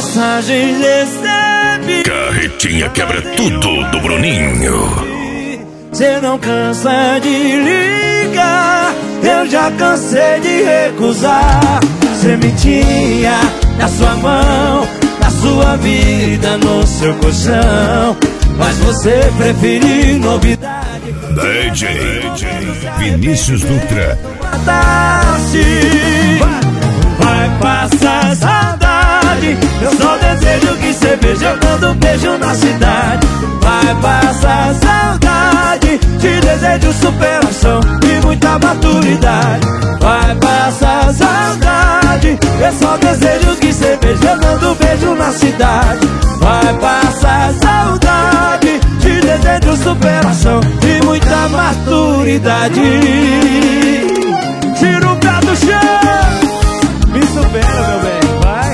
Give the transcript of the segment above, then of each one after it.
mensagem recebi. Carretinha quebra tudo do Bruninho. Cê não cansa de ligar, eu já cansei de recusar. Cê me tinha na sua mão, na sua vida, no seu colchão, mas você preferiu novidade. DJ Vinícius Dutra. Vai passar saudade, eu só desejo que cê veja eu dando beijo na cidade. Vai passar saudade, te desejo superação e muita maturidade. Vai passar saudade, eu só desejo que cê veja eu dando beijo na cidade. Vai passar saudade, te desejo superação e muita maturidade. Tira o pé do chão, me supera, meu bem, vai.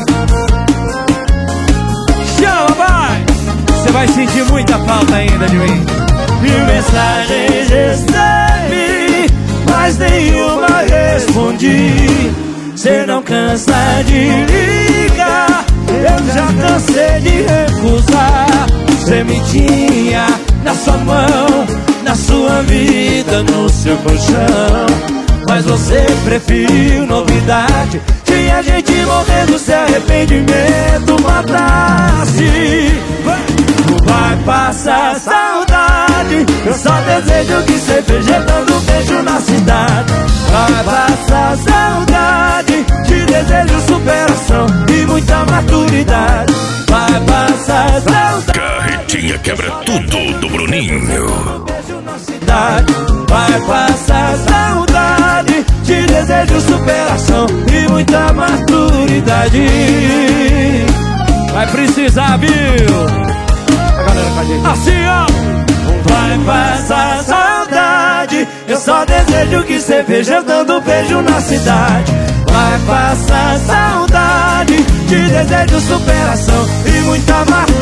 Chama, vai. Você vai sentir muita falta ainda de mim. E mensagens recebi, mas nenhuma respondi. Cê não cansa de ligar, eu já cansei de recusar. Cê me tinha na sua mão, na sua vida, no seu colchão, mas você preferiu novidade. Tinha gente morrendo se arrependimento matasse. Vai passar saudade, eu só desejo que cê veja dando beijo na cidade. Vai passar saudade, te desejo superação e muita maturidade. Vai passar saudade, Carretinha quebra tudo do Bruninho. beijo na cidade. Vai passar saudade, te desejo superação e muita maturidade. Vai precisar, viu? A galera com a gente. Assim, ó. Vai passar saudade, eu só desejo que cê veja dando beijo na cidade. Vai passar saudade, te desejo superação e muita maturidade.